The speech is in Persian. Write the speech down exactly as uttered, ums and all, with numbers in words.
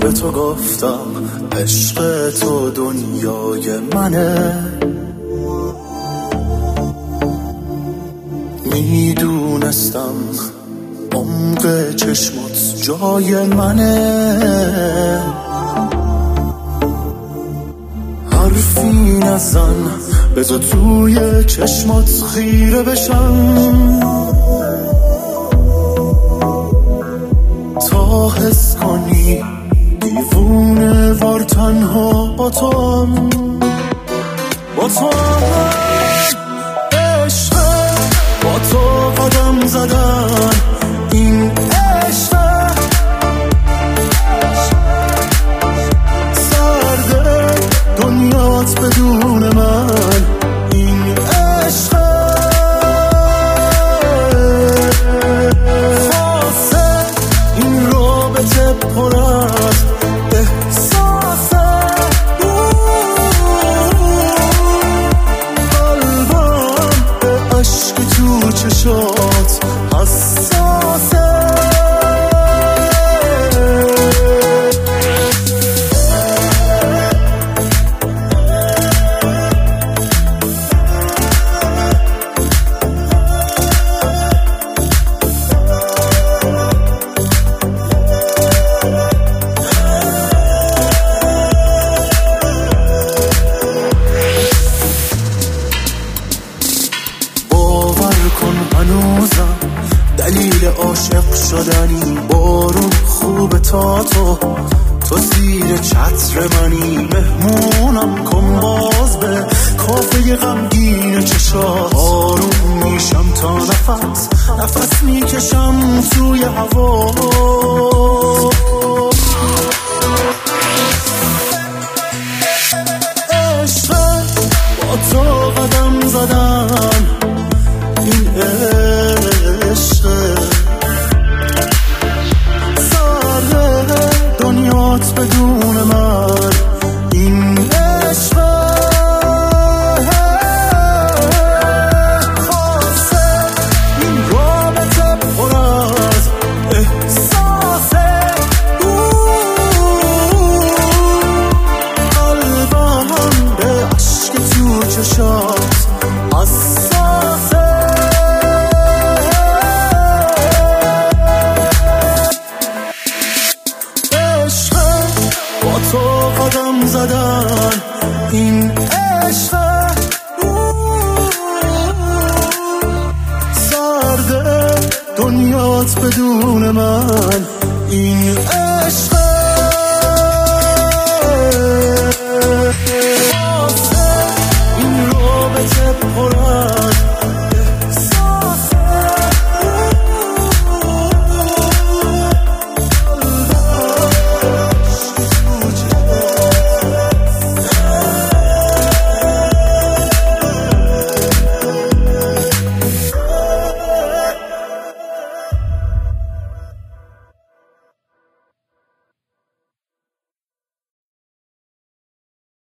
به تو گفتم عشق تو دنیای منه، میدونستم عمق چشمات جای منه، حرفی نزن بذار توی چشمات خیره بشم تا حس کنی دیوونه وار تنها با تو با تو عشق با تو قدم زدن این عشق سرده دنیات بدون من این عشق خاصه این رابطه پر از احساسه قلبم به عشق تو چشات حساسه هنوزم دلیل عاشق شدنی بارون خوب تا تو تو زیر چتر منی مهمونم کن باز به کافه غمگین چشات آروم میشم تا نفس نفس میکشم توی هوا عشق با تو قدم زدن این عشق سر دنیات بدون من این عشق خاصه این رابطه پر از احساسه قلبم به عشق تو چشات حساسه با تو قدم زدن این عشق سرده دنیات بدون من این عشق